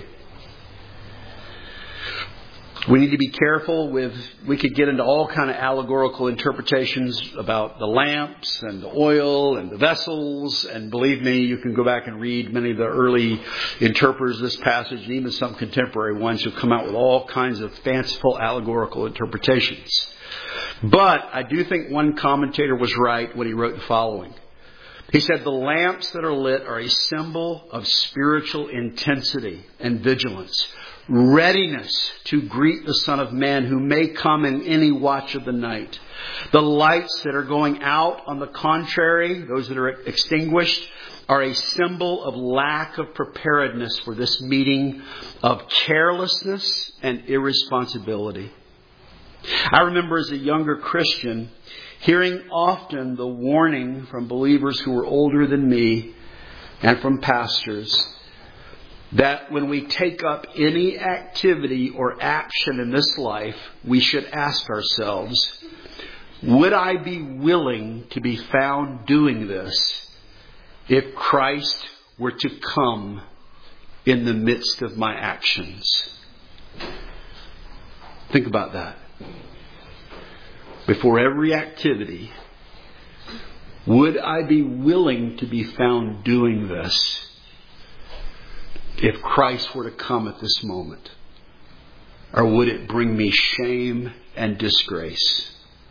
We need to be careful we could get into all kind of allegorical interpretations about the lamps and the oil and the vessels. And believe me, you can go back and read many of the early interpreters of this passage and even some contemporary ones who come out with all kinds of fanciful allegorical interpretations. But I do think one commentator was right when he wrote the following. He said, the lamps that are lit are a symbol of spiritual intensity and vigilance. Readiness to greet the Son of Man who may come in any watch of the night. The lights that are going out, on the contrary, those that are extinguished, are a symbol of lack of preparedness for this meeting, of carelessness and irresponsibility. I remember as a younger Christian hearing often the warning from believers who were older than me and from pastors that when we take up any activity or action in this life, we should ask ourselves, would I be willing to be found doing this if Christ were to come in the midst of my actions? Think about that. before every activity, would I be willing to be found doing this if Christ were to come at this moment? Or would it bring me shame and disgrace?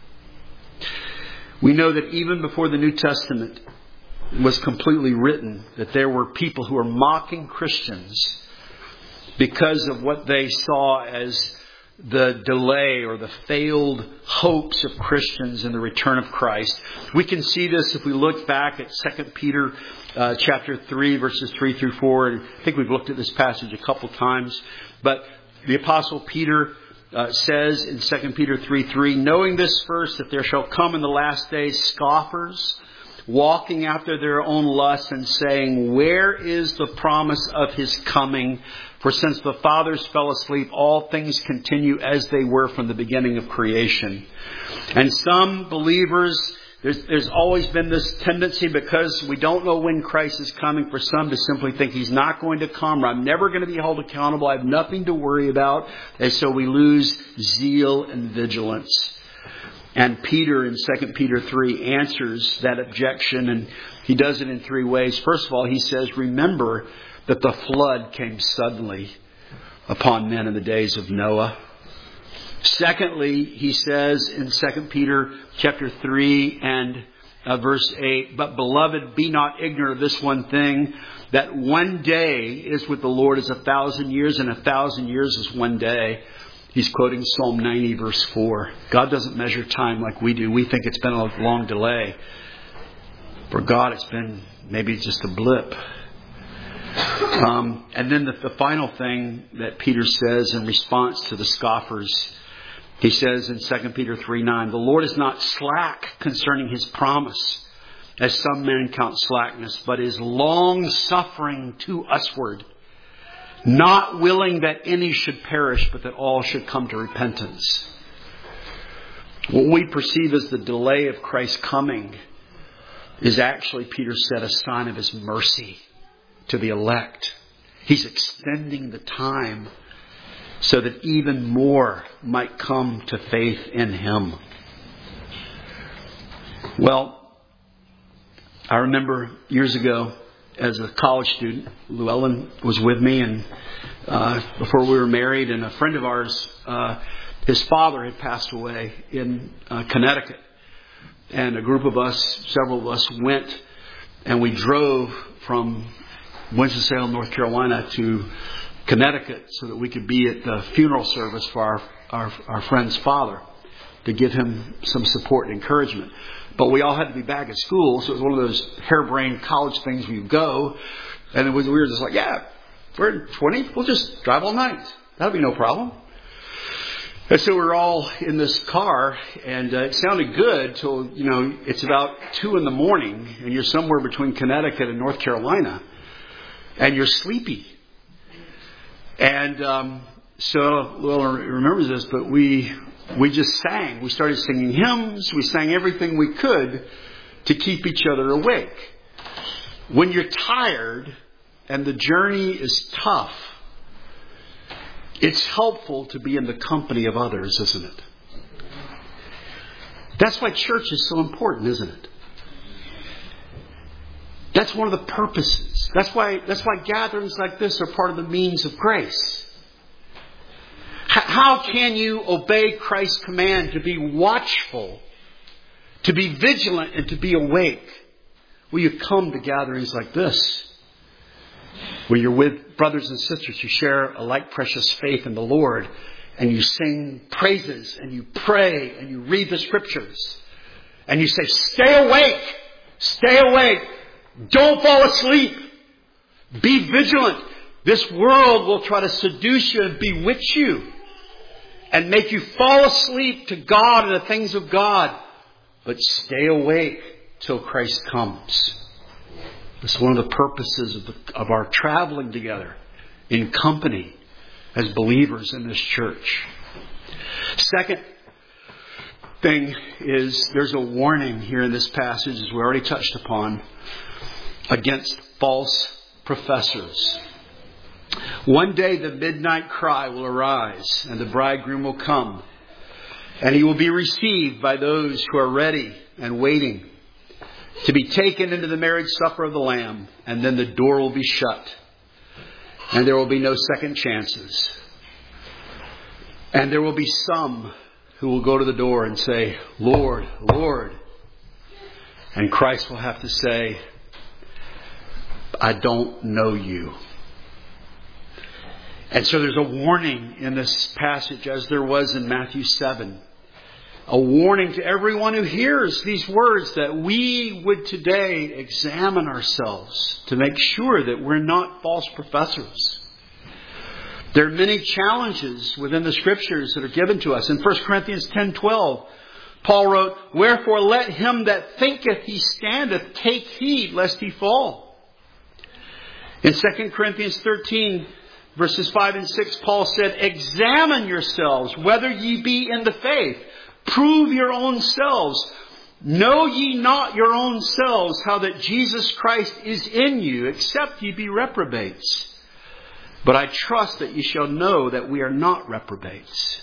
We know that even before the New Testament was completely written, that there were people who were mocking Christians because of what they saw as the delay or the failed hopes of Christians in the return of Christ. We can see this if we look back at 2 Peter chapter 3, verses 3 through 4. And I think we've looked at this passage a couple times. But the Apostle Peter says in 2 Peter 3:3, knowing this first, that there shall come in the last days scoffers, walking after their own lusts and saying, where is the promise of his coming? For since the fathers fell asleep, all things continue as they were from the beginning of creation. And some believers, there's always been this tendency, because we don't know when Christ is coming, for some to simply think he's not going to come, or I'm never going to be held accountable, I have nothing to worry about. And so we lose zeal and vigilance. And Peter in 2 Peter 3 answers that objection, and he does it in three ways. First of all, he says, remember that the flood came suddenly upon men in the days of Noah. Secondly, he says in 2 Peter chapter 3 and verse 8, but beloved, be not ignorant of this one thing, that one day is with the Lord as 1,000 years, and 1,000 years is one day. He's quoting Psalm 90 verse 4. God doesn't measure time like we do. We think it's been a long delay. For God, it's been maybe just a blip. And then the final thing that Peter says in response to the scoffers, he says in 2 Peter 3:9, the Lord is not slack concerning his promise, as some men count slackness, but is long suffering to usward, not willing that any should perish, but that all should come to repentance. What we perceive as the delay of Christ's coming is actually, Peter said, a sign of his mercy to the elect. He's extending the time so that even more might come to faith in him. Well, I remember years ago as a college student, Llewellyn was with me, and before we were married, and a friend of ours, his father had passed away in Connecticut. And a group of us, several of us, went and we drove from Winston-Salem, North Carolina to Connecticut so that we could be at the funeral service for our friend's father, to give him some support and encouragement. But we all had to be back at school, so it was one of those harebrained college things where you go, and we were just like, yeah, we're 20, we'll just drive all night. That'll be no problem. And so we're all in this car, and it sounded good till, it's about 2 a.m, and you're somewhere between Connecticut and North Carolina, and you're sleepy. And so Llewellyn remembers this, but we just sang. We started singing hymns. We sang everything we could to keep each other awake. When you're tired and the journey is tough, it's helpful to be in the company of others, isn't it? That's why church is so important, isn't it? That's one of the purposes. That's why gatherings like this are part of the means of grace. How can you obey Christ's command to be watchful, to be vigilant, and to be awake? Will you come to gatherings like this, where you're with brothers and sisters who share a like precious faith in the Lord, and you sing praises, and you pray, and you read the scriptures, and you say, stay awake, stay awake, don't fall asleep, be vigilant. This world will try to seduce you and bewitch you and make you fall asleep to God and the things of God. But stay awake till Christ comes. It's one of the purposes of our traveling together in company as believers in this church. Second thing is there's a warning here in this passage, as we already touched upon, against false professors. One day the midnight cry will arise and the bridegroom will come. And he will be received by those who are ready and waiting to be taken into the marriage supper of the Lamb. And then the door will be shut. And there will be no second chances. And there will be some who will go to the door and say, Lord, Lord. And Christ will have to say, I don't know you. And so there's a warning in this passage, as there was in Matthew 7. A warning to everyone who hears these words, that we would today examine ourselves to make sure that we're not false professors. There are many challenges within the Scriptures that are given to us. In 1 Corinthians 10:12, Paul wrote, Wherefore let him that thinketh he standeth take heed lest he fall. In 2 Corinthians 13, verses 5 and 6, Paul said, Examine yourselves whether ye be in the faith. Prove your own selves. Know ye not your own selves how that Jesus Christ is in you, except ye be reprobates. But I trust that ye shall know that we are not reprobates.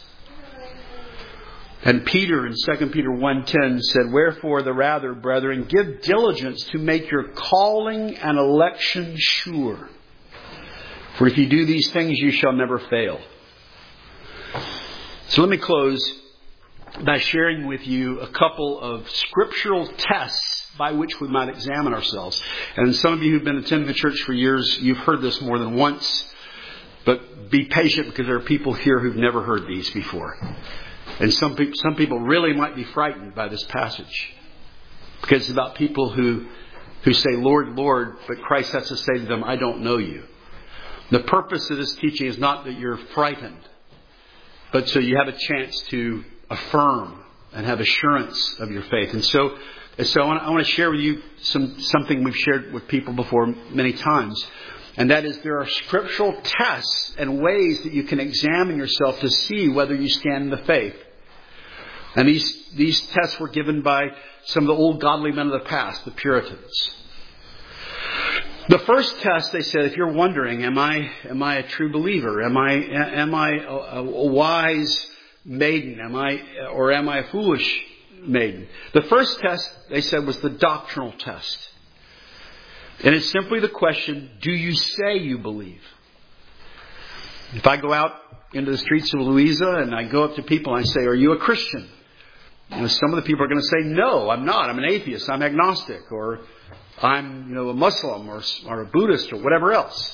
And Peter in 2 Peter 1:10 said, Wherefore the rather, brethren, give diligence to make your calling and election sure. For if you do these things, you shall never fail. So let me close by sharing with you a couple of scriptural tests by which we might examine ourselves. And some of you who've been attending the church for years, you've heard this more than once. But be patient, because there are people here who've never heard these before. And some people really might be frightened by this passage. Because it's about people who say, Lord, Lord, but Christ has to say to them, I don't know you. The purpose of this teaching is not that you're frightened, but so you have a chance to affirm and have assurance of your faith. And so I want to share with you something we've shared with people before many times. And that is, there are scriptural tests and ways that you can examine yourself to see whether you stand in the faith. And these tests were given by some of the old godly men of the past, the Puritans. The first test, they said, if you're wondering, am I a true believer? Am I a wise maiden? Am I a foolish maiden? The first test, they said, was the doctrinal test. And it's simply the question, do you say you believe? If I go out into the streets of Louisa and I go up to people and I say, are you a Christian? And some of the people are going to say, no, I'm not. I'm an atheist. I'm agnostic. Or I'm a Muslim or a Buddhist or whatever else.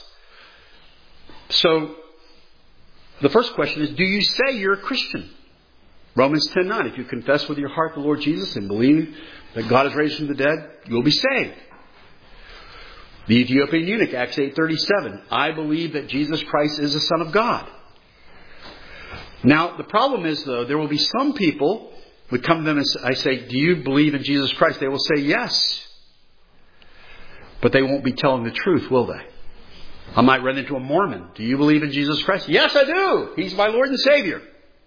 So the first question is, do you say you're a Christian? Romans 10:9, if you confess with your heart the Lord Jesus and believe that God has raised him from the dead, you'll be saved. The Ethiopian eunuch, Acts 8:37. I believe that Jesus Christ is the Son of God. Now, the problem is, though, there will be some people who come to them and I say, do you believe in Jesus Christ? They will say yes. But they won't be telling the truth, will they? I might run into a Mormon. Do you believe in Jesus Christ? Yes, I do. He's my Lord and Savior.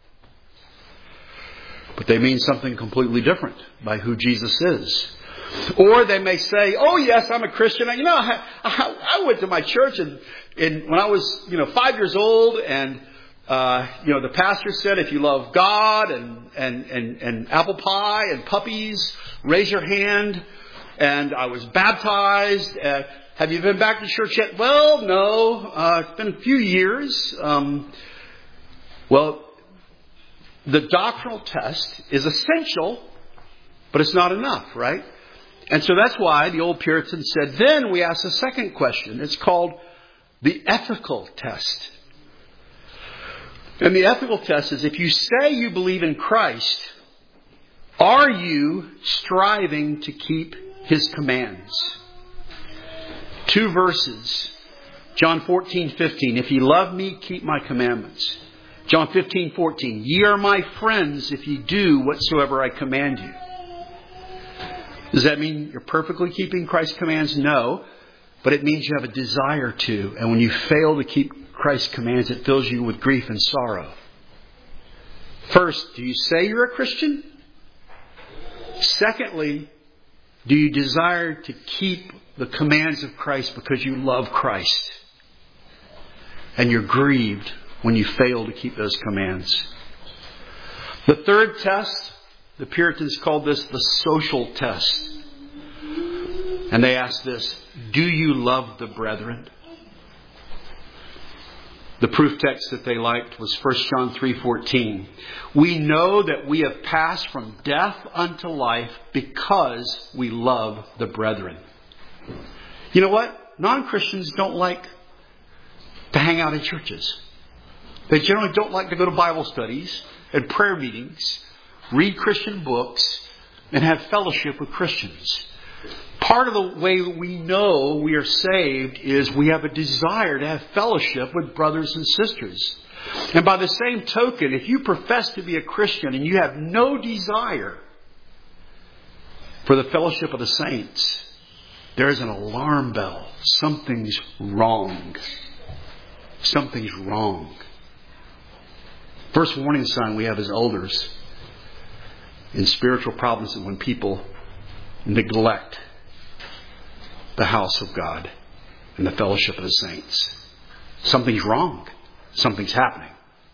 But they mean something completely different by who Jesus is. Or they may say, oh yes, I'm a Christian. I went to my church and when I was 5 years old, and the pastor said, if you love God and apple pie and puppies, raise your hand. And I was baptized. Have you been back to church yet? Well, no. It's been a few years. Well, the doctrinal test is essential, but it's not enough, right? And so that's why the old Puritans said, then we ask the second question. It's called the ethical test. And the ethical test is, if you say you believe in Christ, are you striving to keep his commands? 2 verses. John 14:15. If ye love me, keep my commandments. John 15:14. Ye are my friends if ye do whatsoever I command you. Does that mean you're perfectly keeping Christ's commands? No. But it means you have a desire to. And when you fail to keep Christ's commands, it fills you with grief and sorrow. First, do you say you're a Christian? Secondly, do you desire to keep the commands of Christ because you love Christ? And you're grieved when you fail to keep those commands. The third test, the Puritans called this the social test. And they asked this, do you love the brethren? The proof text that they liked was 1 John 3:14. We know that we have passed from death unto life because we love the brethren. You know what? Non-Christians don't like to hang out in churches. They generally don't like to go to Bible studies and prayer meetings, read Christian books, and have fellowship with Christians. Part of the way we know we are saved is we have a desire to have fellowship with brothers and sisters. And by the same token, if you profess to be a Christian and you have no desire for the fellowship of the saints, there's an alarm bell. Something's wrong. Something's wrong. First warning sign we have as elders in spiritual problems is when people neglect the house of God and the fellowship of the saints. Something's wrong. Something's happening.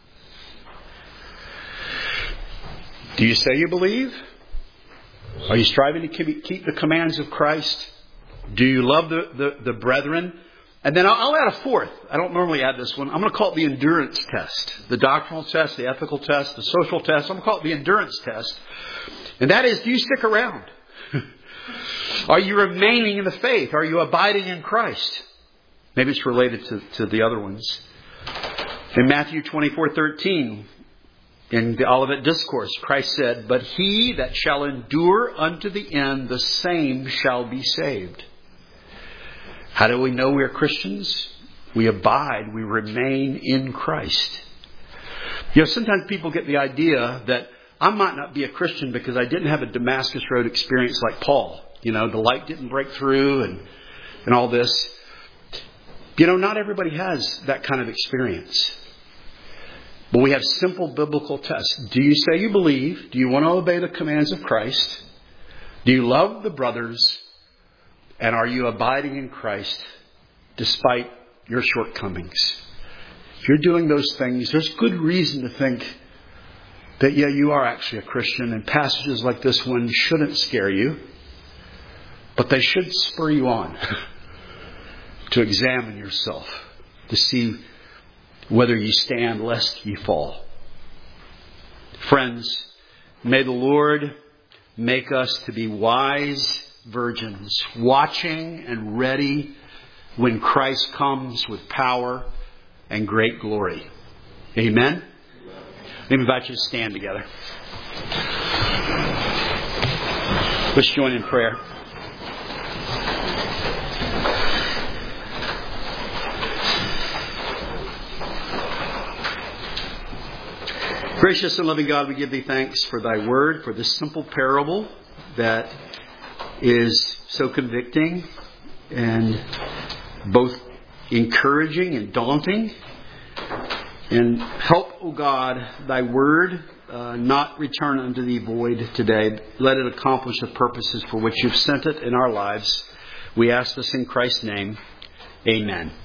Do you say you believe? Are you striving to keep the commands of Christ? Do you love the brethren? And then I'll add a fourth. I don't normally add this one. I'm going to call it the endurance test. The doctrinal test, the ethical test, the social test. I'm going to call it the endurance test. And that is, do you stick around? Are you remaining in the faith? Are you abiding in Christ? Maybe it's related to the other ones. In Matthew 24:13, in the Olivet Discourse, Christ said, but he that shall endure unto the end, the same shall be saved. How do we know we are Christians? We abide, we remain in Christ. You know, sometimes people get the idea that I might not be a Christian because I didn't have a Damascus Road experience like Paul. You know, the light didn't break through and all this. You know, not everybody has that kind of experience. But we have simple biblical tests. Do you say you believe? Do you want to obey the commands of Christ? Do you love the brothers? And are you abiding in Christ despite your shortcomings? If you're doing those things, there's good reason to think that, yeah, you are actually a Christian. And passages like this one shouldn't scare you. But they should spur you on to examine yourself, to see whether you stand lest ye fall. Friends, may the Lord make us to be wise virgins, watching and ready when Christ comes with power and great glory. Amen? Let me invite you to stand together. Let's join in prayer. Gracious and loving God, we give thee thanks for thy word, for this simple parable that is so convicting and both encouraging and daunting. And help, O God, thy word not return unto thee void today. Let it accomplish the purposes for which you've sent it in our lives. We ask this in Christ's name. Amen.